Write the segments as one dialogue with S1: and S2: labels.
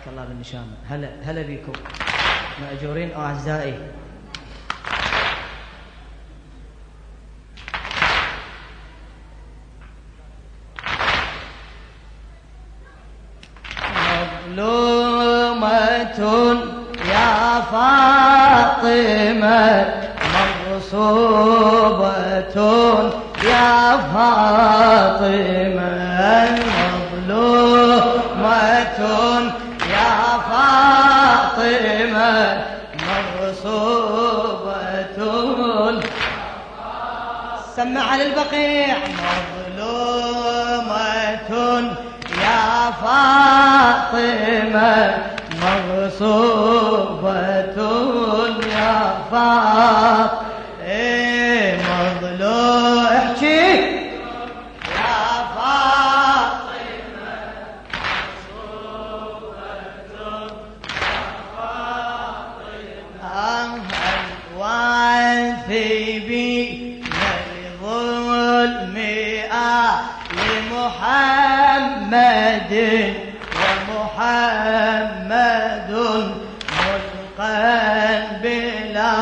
S1: الله بالنشامة. هلا بيكم مأجورين أعزائي. مظلومة يا فاطمة، مغصوبة يا فاطمة، مظلومة يا فاطمة، مغصوبة. سمع للبقيع. مظلومة يا فاطمة، مغصوبة يا فاطمة، مظلوم. احكي. يا فاطمة مغصوبة يا فاطمة، الواثبين لظلم لمحمد، ومحمد ملقى بلا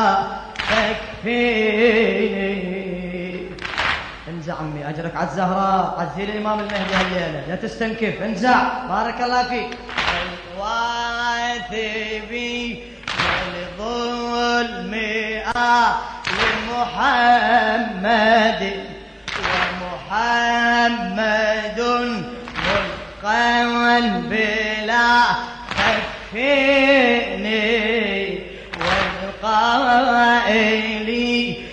S1: تكفير. انزع عمي اجرك على الزهراء، عزي الامام المهدي هالليله، لا تستنكف، انزع بارك الله فيك. الواثبين لظلم لمحمد، ومحمد ملقى بلا تكفير، والقائلين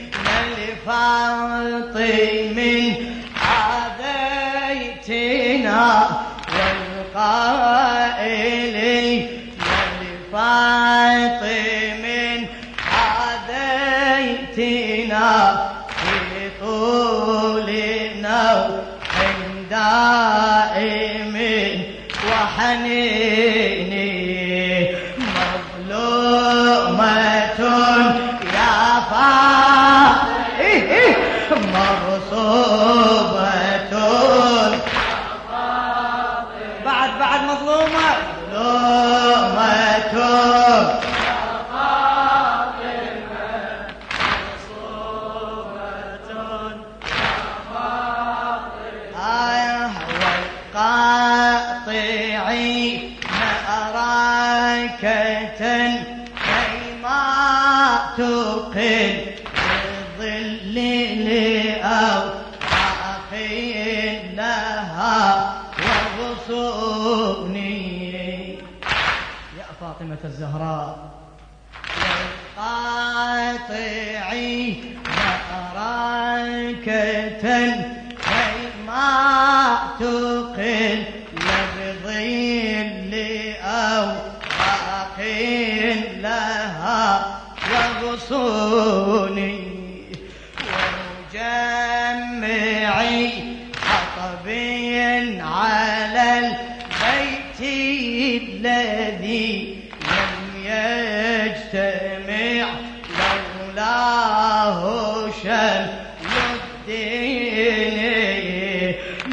S1: لفاطم عاديتنا، والقائلين لفاطم عاديتنا، في طولنا دائم وحنيني، مظلومة يا فاطمة، مغصوبة. بعد مظلومة، مظلومة قاطعي مأركة كيما تقل بالظل لأوراق لها وغصوني. يا فاطمة الزهراء. قاطعي مأركة كيما تقل بظل أوراق لها وغصوني، ومجمعي حطب على البيت الذي لم يجتمع لولاه شمل الدين،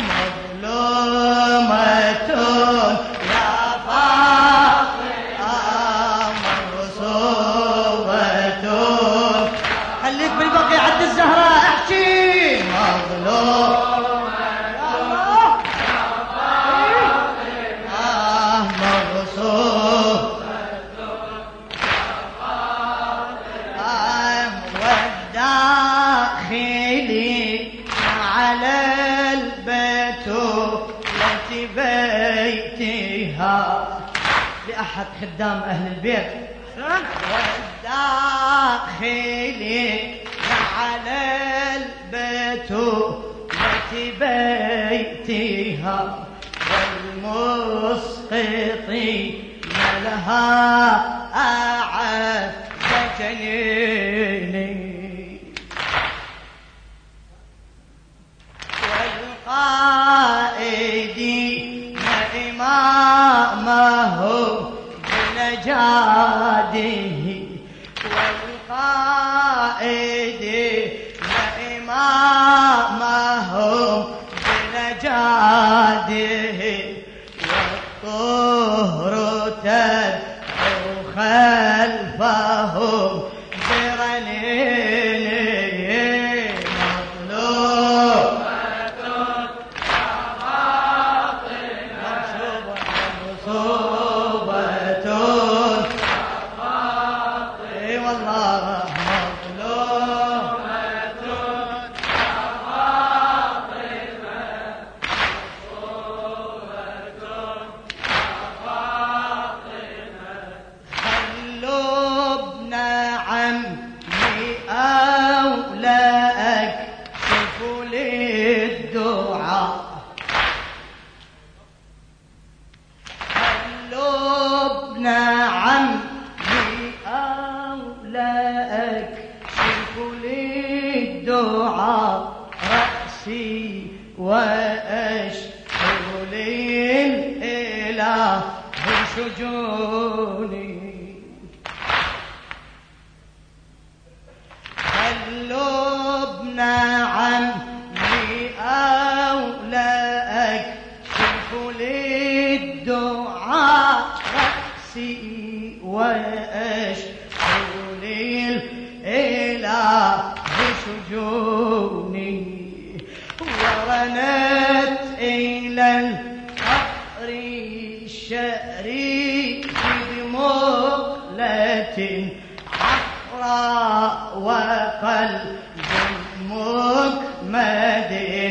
S1: مظلومة يا فاطمة، مغصوبة. خليك بالبقية عند الزهراء، احكي. مظلومة يا فاطمة، مغصوبة يا فاطمة، والداخلي على البتولة بيتها. لأحد خدام أهل البيت. والداخلي على البتولة بيتها، والمسقطين لها أعز جنيني، والقائدين إمامه بنجاده، والقائدين إمامه بنجاده، والطهر رأسي وأشكو للإله بشجوني خلوا ابن عمي أولى أكشف للدعاء رأسي وأشكو للإله بشجوني ورنت إلى القبر الشريف بمقلة حفراء وقلب مكمد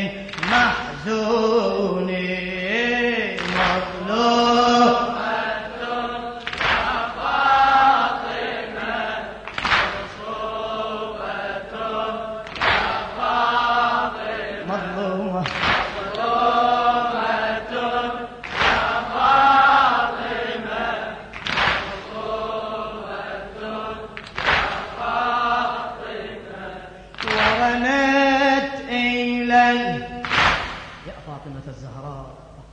S1: محزون مظلوم الزهراء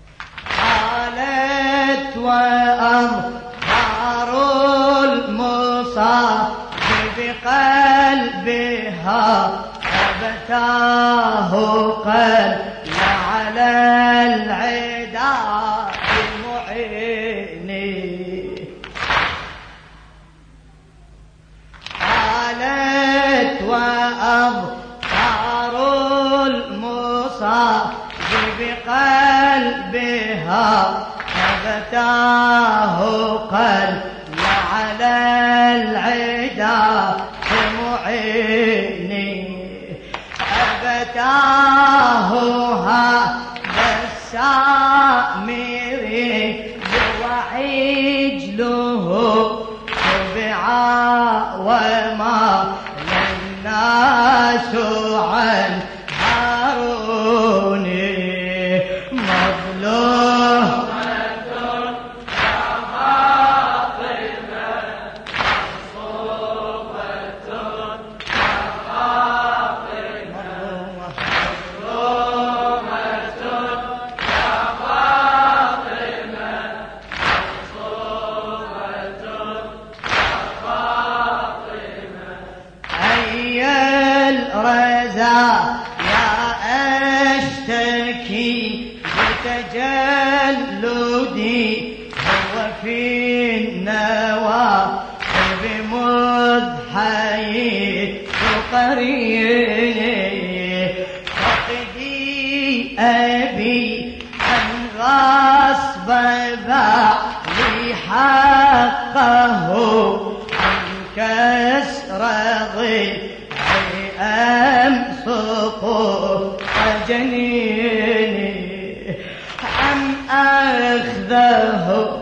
S1: قالت وأظهر المصاب بقلبها أبتاه قلب على العدا المعيني قالت وأظهر المصاب بقلبها أبتاه قلب على العدا معيني أبتاه هذا السامري وعجله تبعا وما للناس عن هاروني مظلوم تجلدي هو في النوى بمضحي قريني فقدي أبي عن غصب بعلي حقه عن كسر ضلعي أمسقه جنيني أخذهم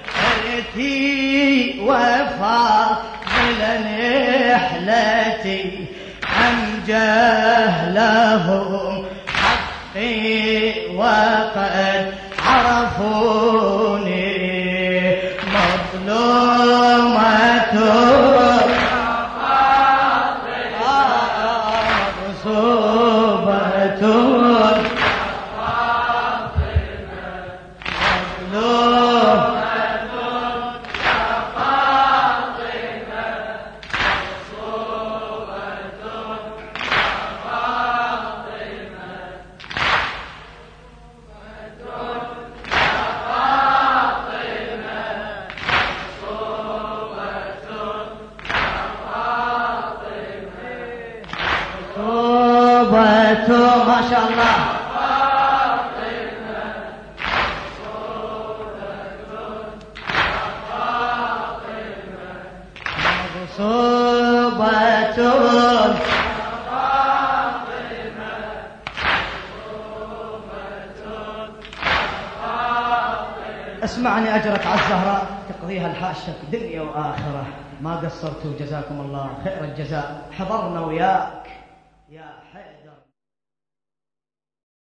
S1: حرتي وفاضل نحلتي أم جهلهم حقي وقد عرفوني مظلومة مغصوبة ما شاء الله مغصوبة اسمعني أجرك على الزهراء تقضيها الحاشة دنيا وآخرة ما قصرتوا جزاكم الله خير الجزاء حضرنا وياك يا حي